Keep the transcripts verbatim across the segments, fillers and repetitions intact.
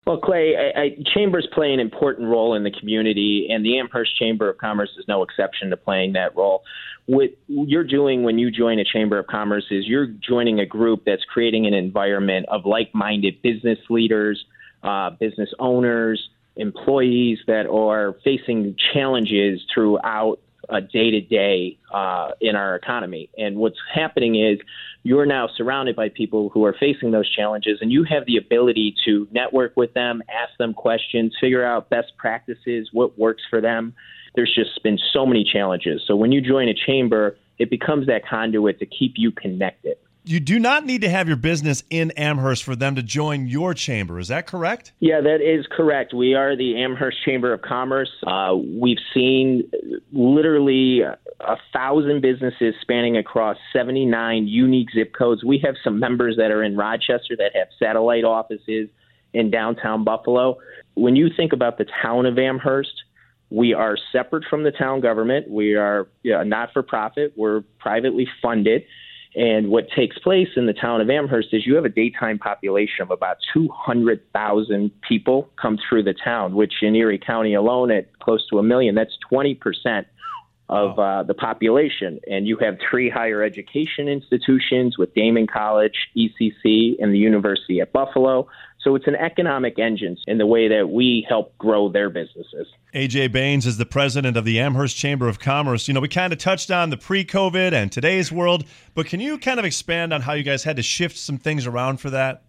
Well, Clay, I, I, chambers play an important role in the community, and the Amherst Chamber of Commerce is no exception to playing that role. What you're doing when you join a Chamber of Commerce is you're joining a group that's creating an environment of like-minded business leaders, uh, business owners, employees that are facing challenges throughout a day-to-day uh, in our economy. And what's happening is you're now surrounded by people who are facing those challenges, and you have the ability to network with them, ask them questions, figure out best practices, what works for them. There's just been so many challenges. So when you join a chamber, it becomes that conduit to keep you connected. You do not need to have your business in Amherst for them to join your chamber. Is that correct? Yeah, that is correct. We are the Amherst Chamber of Commerce. Uh, we've seen literally a thousand businesses spanning across seventy-nine unique zip codes. We have some members that are in Rochester that have satellite offices in downtown Buffalo. When you think about the town of Amherst, we are separate from the town government. We are yeah, not-for-profit. We're privately funded. And what takes place in the town of Amherst is you have a daytime population of about two hundred thousand people come through the town, which in Erie County alone at close to a million, that's twenty percent of uh, the population. And you have three higher education institutions with Damon College, E C C, and the University at Buffalo. So it's an economic engine in the way that we help grow their businesses. A J Baines is the president of the Amherst Chamber of Commerce. You know, we kind of touched on the pre-COVID and today's world, but can you kind of expand on how you guys had to shift some things around for that?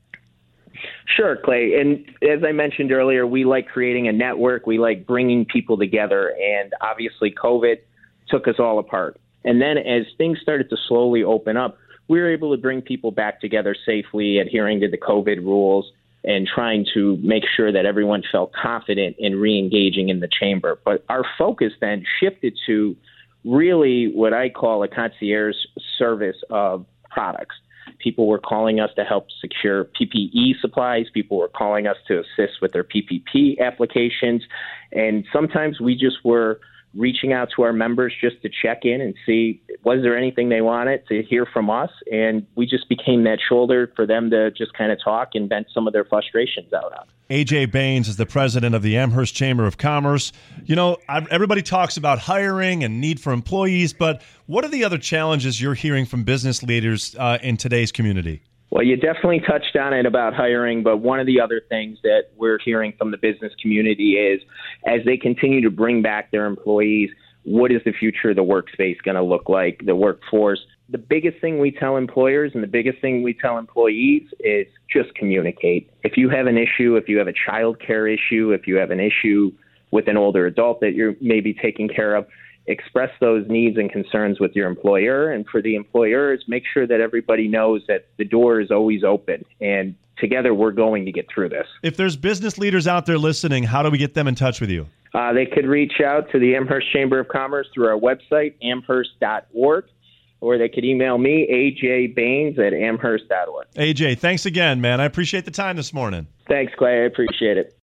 Sure, Clay. And as I mentioned earlier, we like creating a network. We like bringing people together. And obviously, COVID took us all apart. And then as things started to slowly open up, we were able to bring people back together safely, adhering to the COVID rules, and trying to make sure that everyone felt confident in re-engaging in the chamber. But our focus then shifted to really what I call a concierge service of products. People were calling us to help secure P P E supplies. People were calling us to assist with their P P P applications. And sometimes we just were reaching out to our members just to check in and see, was there anything they wanted to hear from us? And we just became that shoulder for them to just kind of talk and vent some of their frustrations out on. A J Baines is the president of the Amherst Chamber of Commerce. You know, everybody talks about hiring and need for employees, but what are the other challenges you're hearing from business leaders uh, in today's community? Well, you definitely touched on it about hiring, but one of the other things that we're hearing from the business community is as they continue to bring back their employees, what is the future of the workspace going to look like, the workforce? The biggest thing we tell employers and the biggest thing we tell employees is just communicate. If you have an issue, if you have a child care issue, if you have an issue with an older adult that you're maybe taking care of, express those needs and concerns with your employer. And for the employers, make sure that everybody knows that the door is always open. And together, we're going to get through this. If there's business leaders out there listening, how do we get them in touch with you? Uh, they could reach out to the Amherst Chamber of Commerce through our website, amherst dot org, or they could email me, A J Baines at amherst dot org. A J, thanks again, man. I appreciate the time this morning. Thanks, Clay. I appreciate it.